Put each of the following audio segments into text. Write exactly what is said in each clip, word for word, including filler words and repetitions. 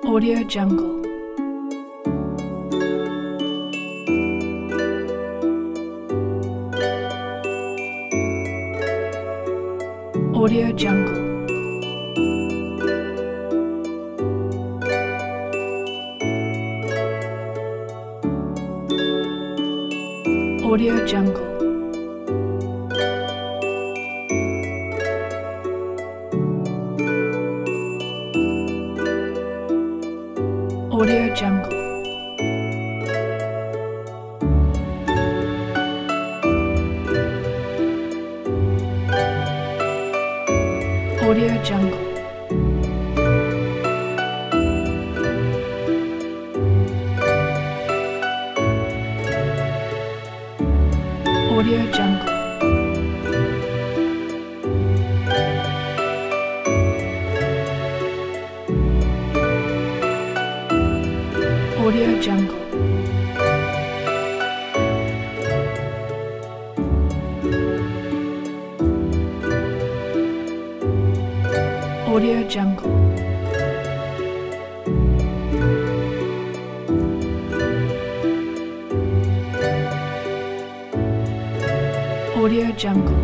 Audio Jungle. Audio Jungle. Audio Jungle. Audio Jungle. Audio Jungle. Audio Jungle. Audio Jungle. Audio Jungle. Audio Jungle.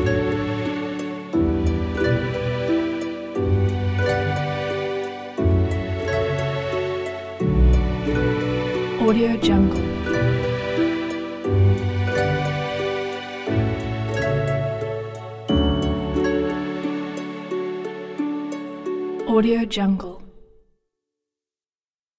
Audio Jungle. Audio Jungle.